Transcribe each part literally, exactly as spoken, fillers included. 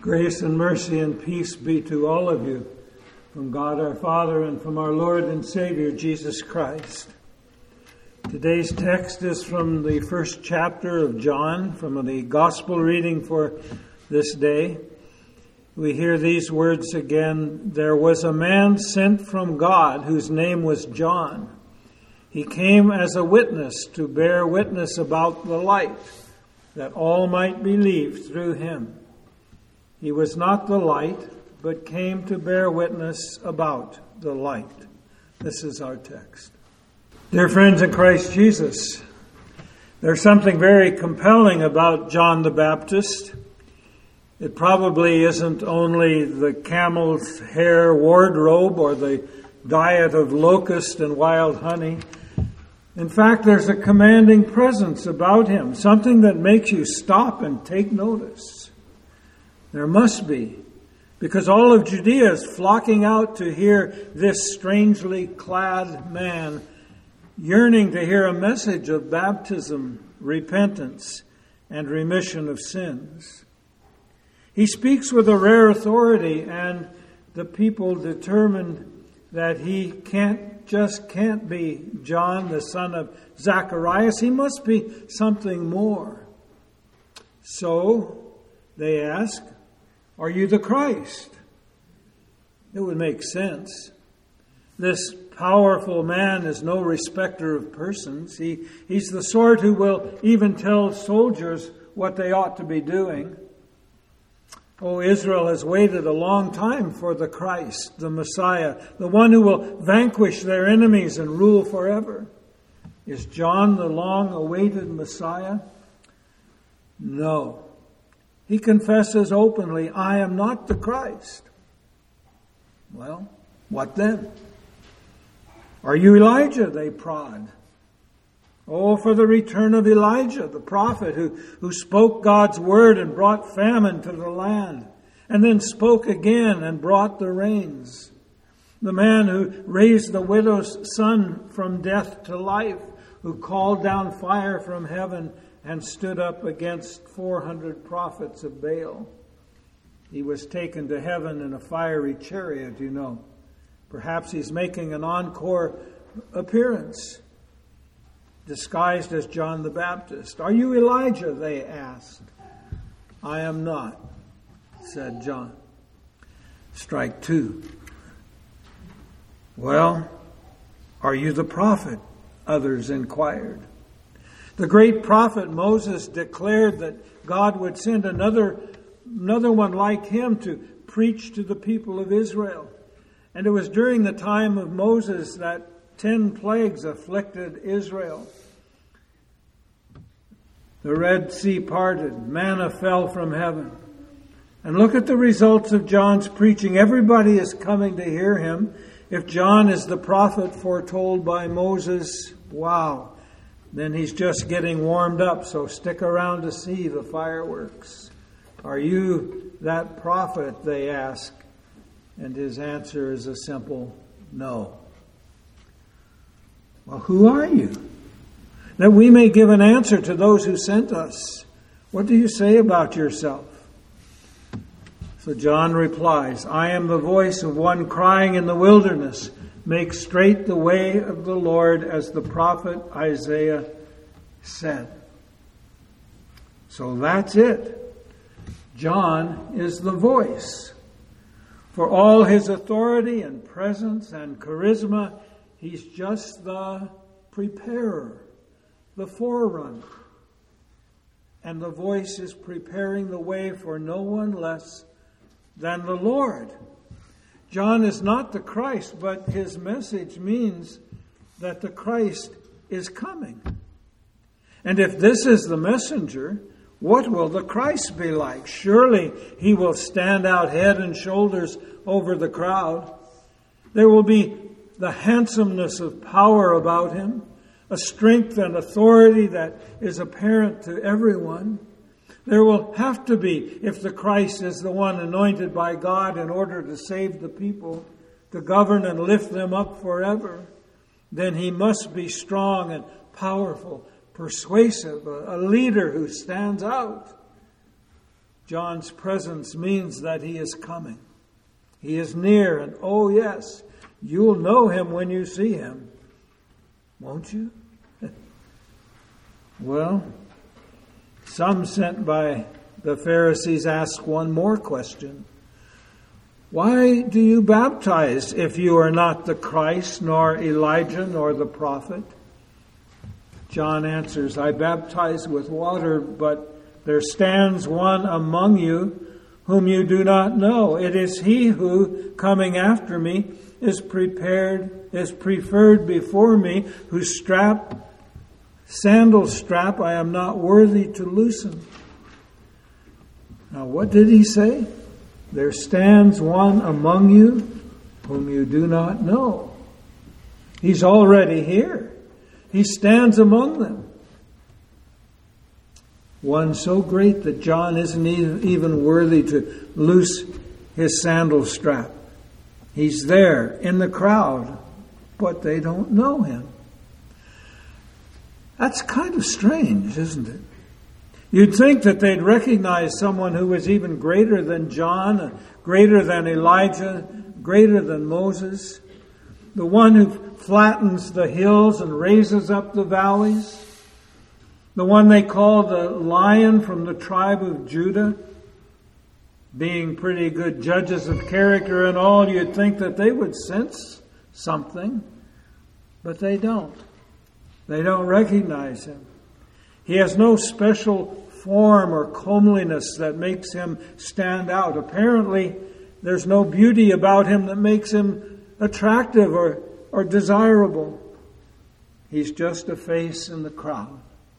Grace and mercy and peace be to all of you from God our Father and from our Lord and Savior Jesus Christ. Today's text is from the first chapter of John, from the gospel reading for this day. We hear these words again. There was a man sent from God whose name was John. He came as a witness to bear witness about the light, that all might believe through him. He was not the light, but came to bear witness about the light. This is our text. Dear friends in Christ Jesus, there's something very compelling about John the Baptist. It probably isn't only the camel's hair wardrobe or the diet of locust and wild honey. In fact, there's a commanding presence about him, something that makes you stop and take notice. There must be, because all of Judea is flocking out to hear this strangely clad man, yearning to hear a message of baptism, repentance, and remission of sins. He speaks with a rare authority, and the people determined that he can't just can't be John, the son of Zacharias. He must be something more. So they ask, "Are you the Christ?" It would make sense. This powerful man is no respecter of persons. He, he's the sort who will even tell soldiers what they ought to be doing. Oh, Israel has waited a long time for the Christ, the Messiah, the one who will vanquish their enemies and rule forever. Is John the long-awaited Messiah? No. He confesses openly, "I am not the Christ." Well, what then? "Are you Elijah?" they prod. Oh, for the return of Elijah, the prophet who, who spoke God's word and brought famine to the land, and then spoke again and brought the rains. The man who raised the widow's son from death to life, who called down fire from heaven and stood up against four hundred prophets of Baal. He was taken to heaven in a fiery chariot, you know. Perhaps he's making an encore appearance, disguised as John the Baptist. "Are you Elijah?" they asked. "I am not," said John. Strike two. "Well, are you the prophet?" others inquired. The great prophet Moses declared that God would send another, another one like him to preach to the people of Israel. And it was during the time of Moses that ten plagues afflicted Israel. The Red Sea parted, manna fell from heaven. And look at the results of John's preaching. Everybody is coming to hear him. If John is the prophet foretold by Moses, wow. Then he's just getting warmed up, so stick around to see the fireworks. "Are you that prophet?" they ask. And his answer is a simple no. "Well, who are you? That we may give an answer to those who sent us. What do you say about yourself?" So John replies, "I am the voice of one crying in the wilderness, 'Make straight the way of the Lord,' as the prophet Isaiah said." So that's it. John is the voice. For all his authority and presence and charisma, he's just the preparer, the forerunner. And the voice is preparing the way for no one less than the Lord. John is not the Christ, but his message means that the Christ is coming. And if this is the messenger, what will the Christ be like? Surely he will stand out head and shoulders over the crowd. There will be the handsomeness of power about him, a strength and authority that is apparent to everyone. There will have to be, if the Christ is the one anointed by God in order to save the people, to govern and lift them up forever, then he must be strong and powerful, persuasive, a leader who stands out. John's presence means that he is coming. He is near, and oh yes, you'll know him when you see him. Won't you? Well, some sent by the Pharisees ask one more question. Why do you baptize if you are not the Christ, nor Elijah, nor the prophet? John answers, I baptize with water, but there stands one among you whom you do not know. It is he who, coming after me, is prepared, is preferred before me, whose strap, sandal strap, I am not worthy to loosen. Now, what did he say? There stands one among you whom you do not know. He's already here. He stands among them. One so great that John isn't even worthy to loose his sandal strap. He's there in the crowd, but they don't know him. That's kind of strange, isn't it? You'd think that they'd recognize someone who was even greater than John, greater than Elijah, greater than Moses, the one who flattens the hills and raises up the valleys, the one they call the Lion from the tribe of Judah. Being pretty good judges of character and all, you'd think that they would sense something, but they don't. They don't recognize him. He has no special form or comeliness that makes him stand out. Apparently, there's no beauty about him that makes him attractive or, or desirable. He's just a face in the crowd.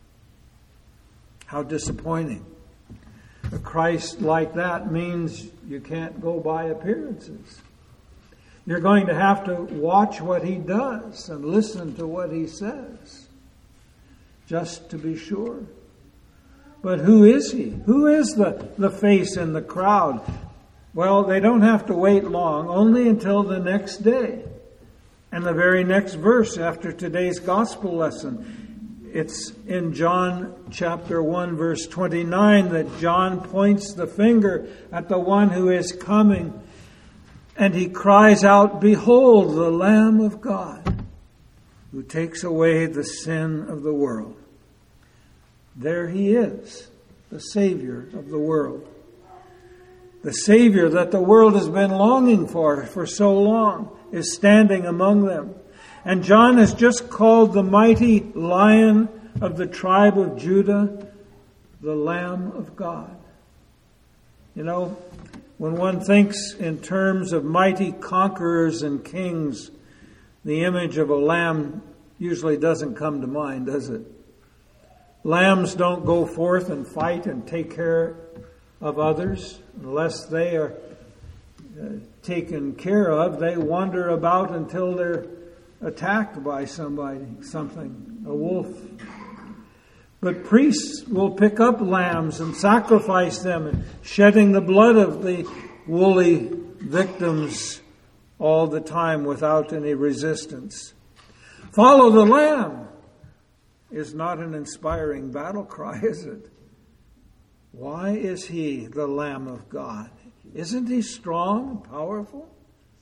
How disappointing. A Christ like that means you can't go by appearances. You're going to have to watch what he does and listen to what he says, just to be sure. But who is he? Who is the, the face in the crowd? Well, they don't have to wait long, only until the next day. And the very next verse after today's gospel lesson. It's in John chapter one, verse twenty-nine, that John points the finger at the one who is coming. And he cries out, Behold, the Lamb of God, who takes away the sin of the world. There he is, the Savior of the world. The Savior that the world has been longing for for so long is standing among them. And John has just called the mighty Lion of the tribe of Judah the Lamb of God. You know, when one thinks in terms of mighty conquerors and kings, the image of a lamb usually doesn't come to mind, does it? Lambs don't go forth and fight and take care of others unless they are uh, taken care of. They wander about until they're attacked by somebody, something, a wolf. But priests will pick up lambs and sacrifice them, shedding the blood of the woolly victims all the time without any resistance. Follow the Lamb is not an inspiring battle cry, is it? Why is he the Lamb of God? Isn't he strong and powerful?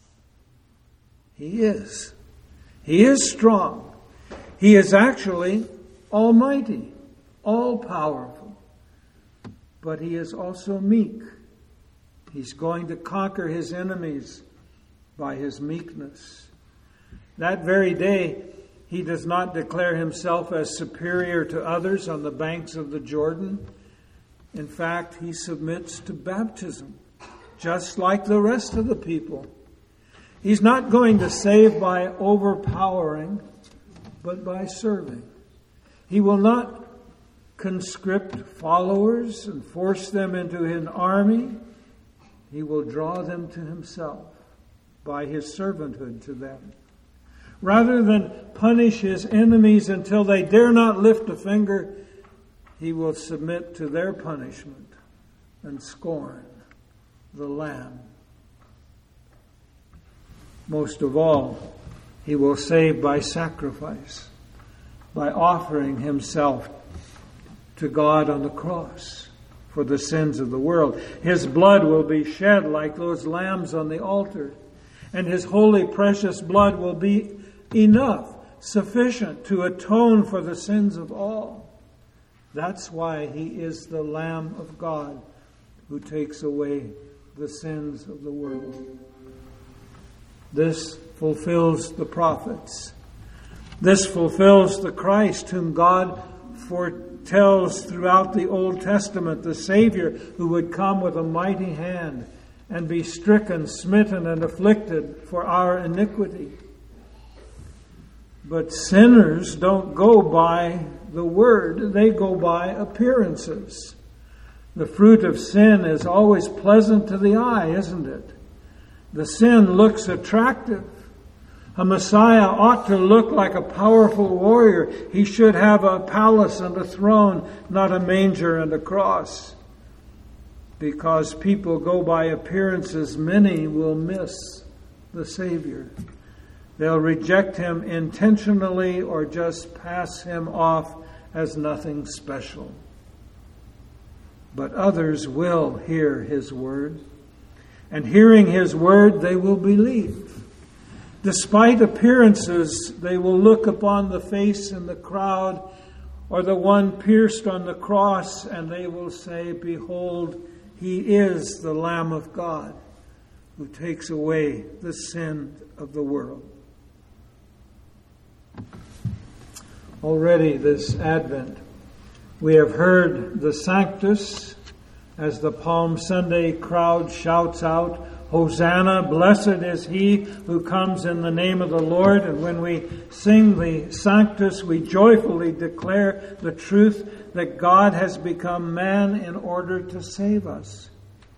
He is. He is strong. He is actually almighty, all-powerful. But he is also meek. He's going to conquer his enemies by his meekness. That very day, he does not declare himself as superior to others on the banks of the Jordan. In fact, he submits to baptism, just like the rest of the people. He's not going to save by overpowering, but by serving. He will not conscript followers and force them into an army. He will draw them to himself by his servanthood to them. Rather than punish his enemies until they dare not lift a finger, he will submit to their punishment and scorn the Lamb. Most of all, he will save by sacrifice, by offering himself to God on the cross. for the sins of the world. His blood will be shed like those lambs on the altar, and His holy precious blood will be enough, sufficient to atone for the sins of all. That's why He is the Lamb of God who takes away the sins of the world. This fulfills the prophets. This fulfills the Christ whom God foretells throughout the Old Testament, the Savior who would come with a mighty hand and be stricken, smitten, and afflicted for our iniquity. But sinners don't go by the word, they go by appearances. The fruit of sin is always pleasant to the eye, isn't it? The sin looks attractive. A Messiah ought to look like a powerful warrior. He should have a palace and a throne, not a manger and a cross. Because people go by appearances, many will miss the Savior. They'll reject Him intentionally or just pass Him off as nothing special. But others will hear His word, and hearing His word, they will believe. Despite appearances, they will look upon the face in the crowd or the one pierced on the cross, and they will say, "Behold, He is the Lamb of God who takes away the sin of the world." Already this Advent, we have heard the Sanctus as the Palm Sunday crowd shouts out, "Hosanna, blessed is He who comes in the name of the Lord." And when we sing the Sanctus, we joyfully declare the truth that God has become man in order to save us.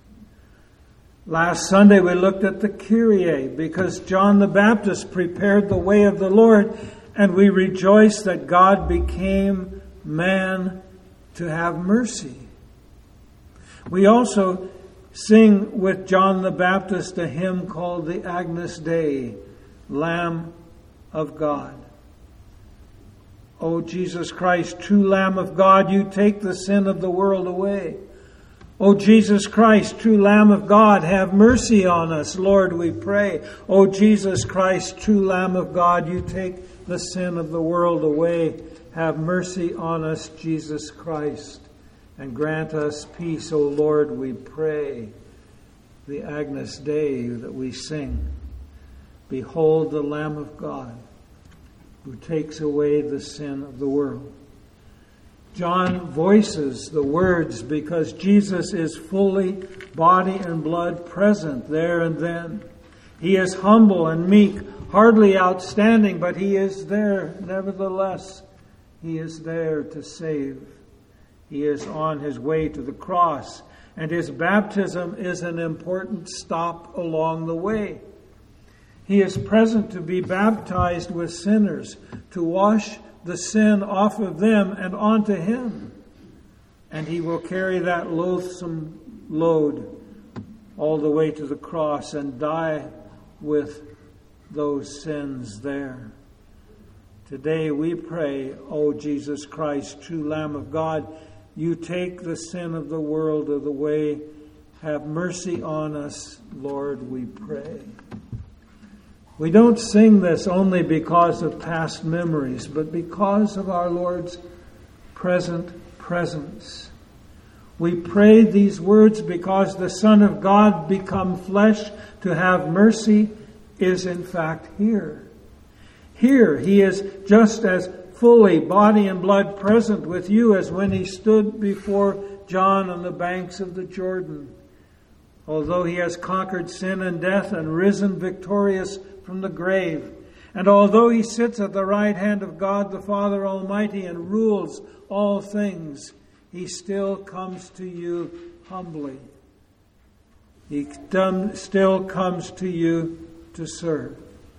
Last Sunday we looked at the Kyrie because John the Baptist prepared the way of the Lord, and we rejoice that God became man to have mercy. We also sing with John the Baptist a hymn called the Agnus Dei, Lamb of God. O Jesus Christ, true Lamb of God, you take the sin of the world away. O Jesus Christ, true Lamb of God, have mercy on us, Lord, we pray. O Jesus Christ, true Lamb of God, you take the sin of the world away. Have mercy on us, Jesus Christ, and grant us peace, O Lord, we pray. The Agnus Dei that we sing. Behold the Lamb of God who takes away the sin of the world. John voices the words because Jesus is fully body and blood present there and then. He is humble and meek, hardly outstanding, but He is there nevertheless. He is there to save. He is on His way to the cross, and His baptism is an important stop along the way. He is present to be baptized with sinners, to wash the sin off of them and onto Him. And He will carry that loathsome load all the way to the cross and die with those sins there. Today we pray, O Jesus Christ, true Lamb of God, you take the sin of the world of the way. Have mercy on us, Lord, we pray. We don't sing this only because of past memories, but because of our Lord's present presence. We pray these words because the Son of God become flesh to have mercy is in fact here. Here He is just as fully body and blood present with you as when He stood before John on the banks of the Jordan. Although He has conquered sin and death and risen victorious from the grave, and although He sits at the right hand of God the Father Almighty and rules all things, He still comes to you humbly. He still comes to you to serve.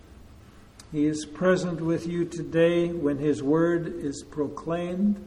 He is present with you today when His word is proclaimed.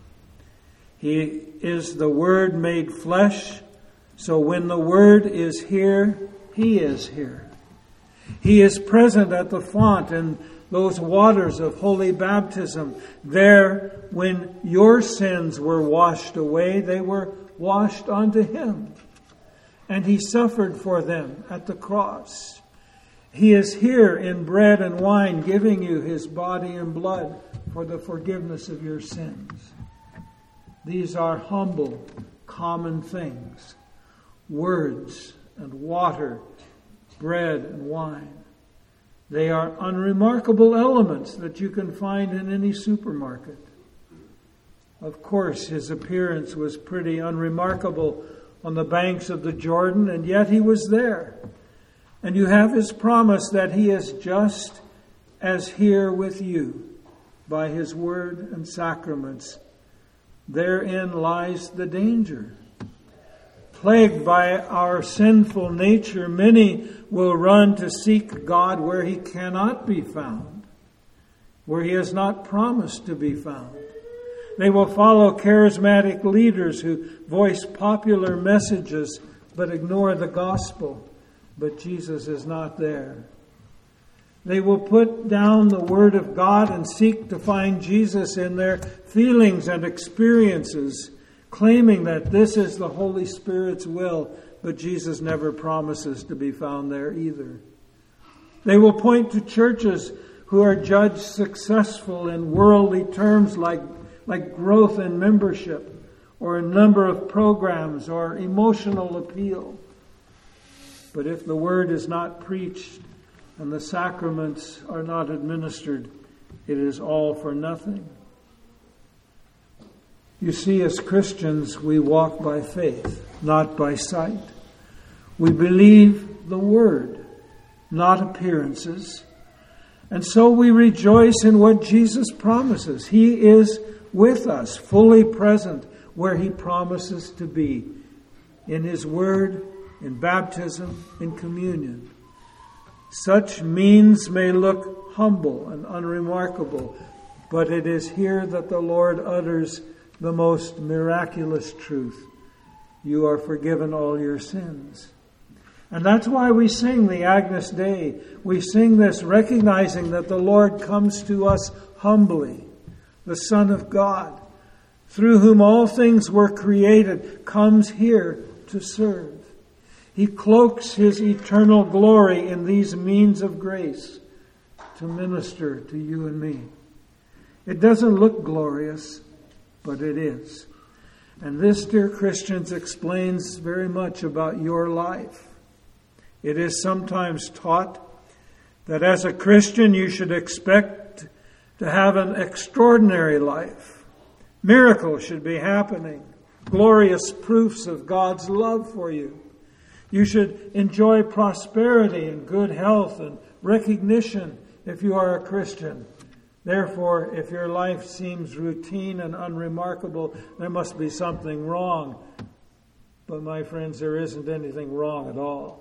He is the Word made flesh, so when the Word is here, He is here. He is present at the font and those waters of holy baptism. There, when your sins were washed away, they were washed onto him. And he suffered for them at the cross. He is here in bread and wine, giving you his body and blood for the forgiveness of your sins. These are humble, common things. Words and water, bread and wine. They are unremarkable elements that you can find in any supermarket. Of course, his appearance was pretty unremarkable on the banks of the Jordan, and yet he was there. And you have his promise that he is just as here with you by his word and sacraments. Therein lies the danger. Plagued by our sinful nature, many will run to seek God where he cannot be found, where he has not promised to be found. They will follow charismatic leaders who voice popular messages but ignore the gospel. But Jesus is not there. They will put down the Word of God and seek to find Jesus in their feelings and experiences, claiming that this is the Holy Spirit's will, but Jesus never promises to be found there either. They will point to churches who are judged successful in worldly terms like, like growth in membership or a number of programs or emotional appeal. But if the word is not preached and the sacraments are not administered, it is all for nothing. You see, as Christians, we walk by faith, not by sight. We believe the word, not appearances. And so we rejoice in what Jesus promises. He is with us, fully present where he promises to be, in his word, in baptism, in communion. Such means may look humble and unremarkable, but it is here that the Lord utters the most miraculous truth. You are forgiven all your sins. And that's why we sing the Agnus Dei. We sing this recognizing that the Lord comes to us humbly, the Son of God, through whom all things were created, comes here to serve. He cloaks his eternal glory in these means of grace to minister to you and me. It doesn't look glorious, but it is. And this, dear Christians, explains very much about your life. It is sometimes taught that as a Christian you should expect to have an extraordinary life. Miracles should be happening. Glorious proofs of God's love for you. You should enjoy prosperity and good health and recognition if you are a Christian. Therefore, if your life seems routine and unremarkable, there must be something wrong. But my friends, there isn't anything wrong at all.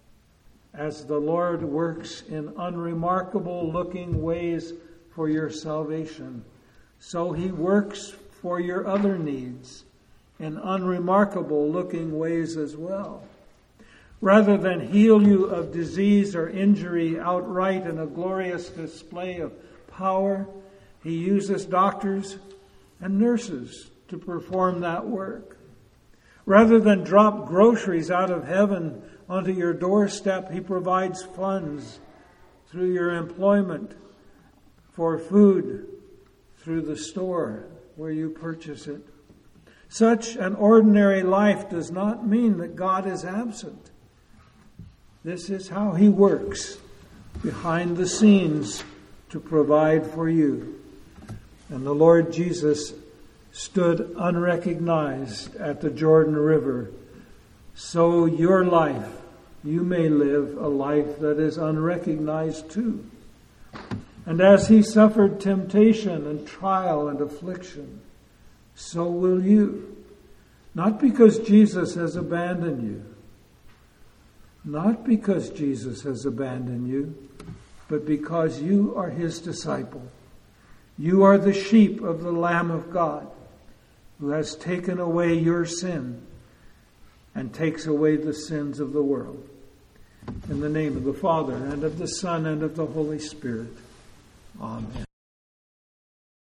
As the Lord works in unremarkable looking ways for your salvation, so he works for your other needs in unremarkable looking ways as well. Rather than heal you of disease or injury outright in a glorious display of power, he uses doctors and nurses to perform that work. Rather than drop groceries out of heaven onto your doorstep, he provides funds through your employment for food through the store where you purchase it. Such an ordinary life does not mean that God is absent. This is how he works behind the scenes to provide for you. And the Lord Jesus stood unrecognized at the Jordan River. So your life, you may live a life that is unrecognized too. And as he suffered temptation and trial and affliction, so will you. Not because Jesus has abandoned you. Not because Jesus has abandoned you, but because you are his disciple. You are the sheep of the Lamb of God, who has taken away your sin and takes away the sins of the world. In the name of the Father, and of the Son, and of the Holy Spirit. Amen.